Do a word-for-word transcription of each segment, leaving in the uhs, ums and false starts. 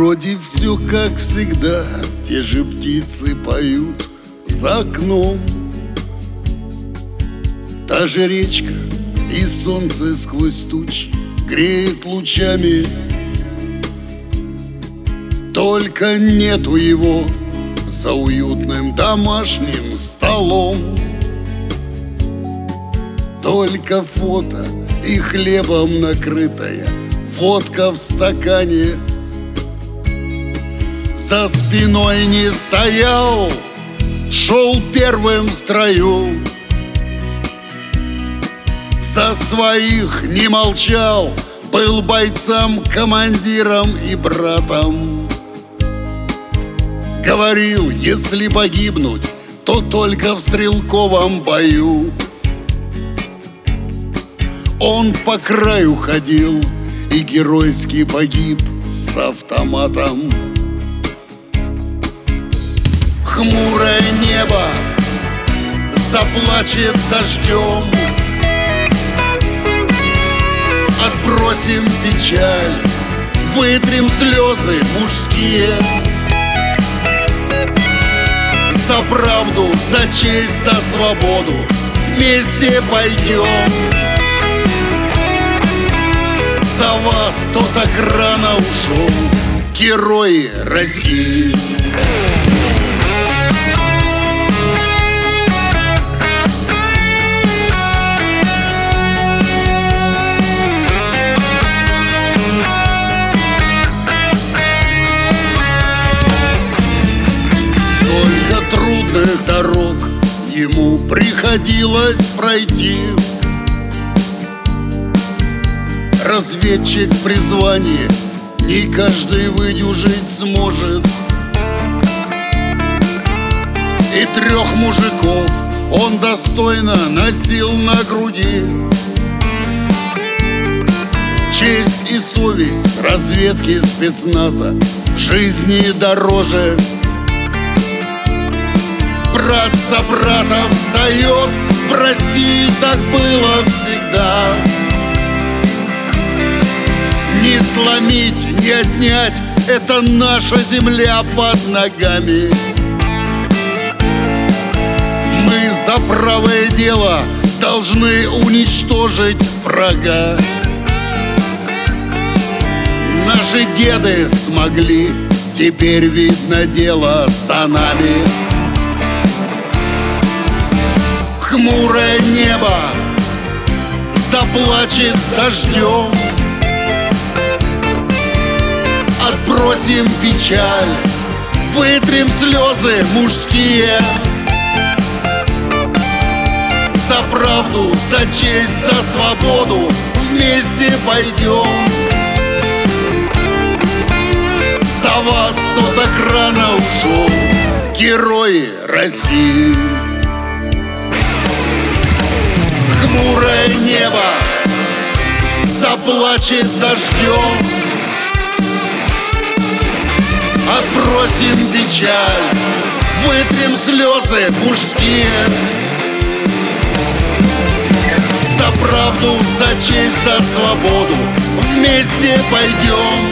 Вроде все как всегда, те же птицы поют за окном. Та же речка и солнце сквозь тучи греет лучами. Только нету его за уютным домашним столом. Только фото и хлебом накрытая водка в стакане. За спиной не стоял, шел первым в строю. За своих не молчал, был бойцом, командиром и братом. Говорил, если погибнуть, то только в стрелковом бою. Он по краю ходил и геройски погиб с автоматом. Хмурое небо заплачет дождем. Отбросим печаль, вытрем слезы мужские. За правду, за честь, за свободу вместе пойдем. За вас, кто так рано ушел, герои России. Трудных дорог ему приходилось пройти. Разведчик при звании не каждый выдюжить сможет. И трех мужиков он достойно носил на груди. Честь и совесть разведки спецназа жизни дороже. Брат за брата встает, в России так было всегда. Не сломить, не отнять, это наша земля под ногами. Мы за правое дело должны уничтожить врага. Наши деды смогли, теперь видно дело за нами. Хмурое небо заплачет дождем. Отбросим печаль, вытрем слезы мужские. За правду, за честь, за свободу вместе пойдем. За вас, кто так рано ушел, герои России. Хмурое небо заплачет дождем. Отбросим печаль, вытрем слезы мужские. За правду, за честь, за свободу вместе пойдем.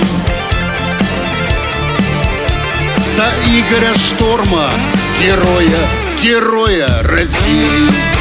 За Игоря Шторма, героя, героя России.